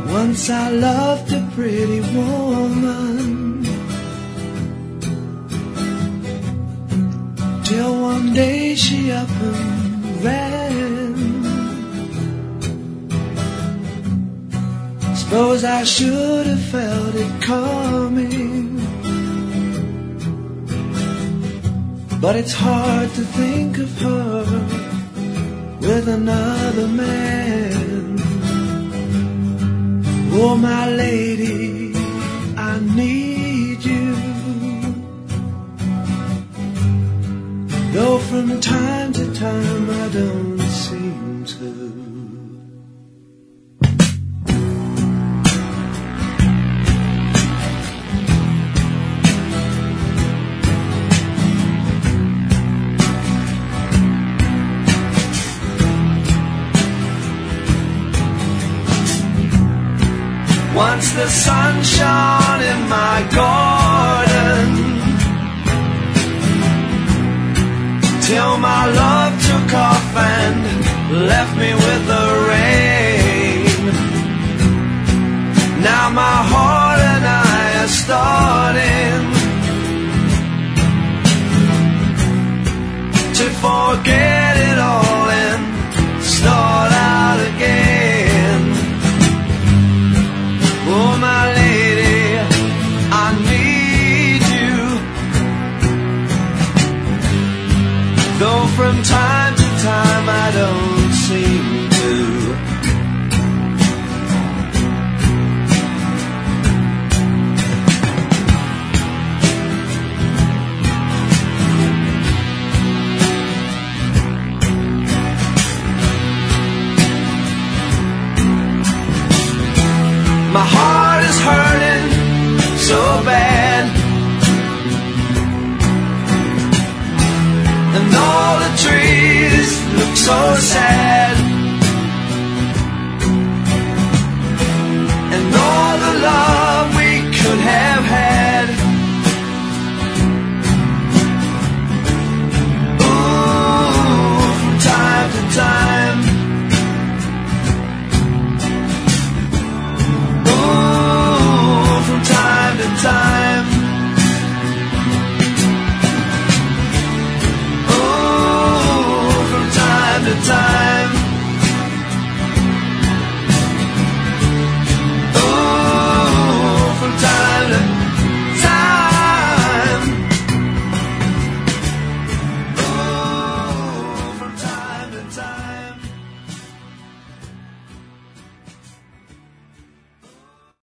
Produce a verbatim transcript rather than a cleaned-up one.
Once I loved a pretty woman, till one day she up and ran. Suppose I should have felt it coming, but it's hard to think of her with another man. Oh, my lady, I need you, though from time to time I don't seem to. Once the sun shone in my garden, till my love took off and left me with the rain. Now my heart and I are starting to forget it all and start out again. Oh, my lady, I need you, though from time to time I don't seem to. My heart is hurting so bad, and all the trees look so sad.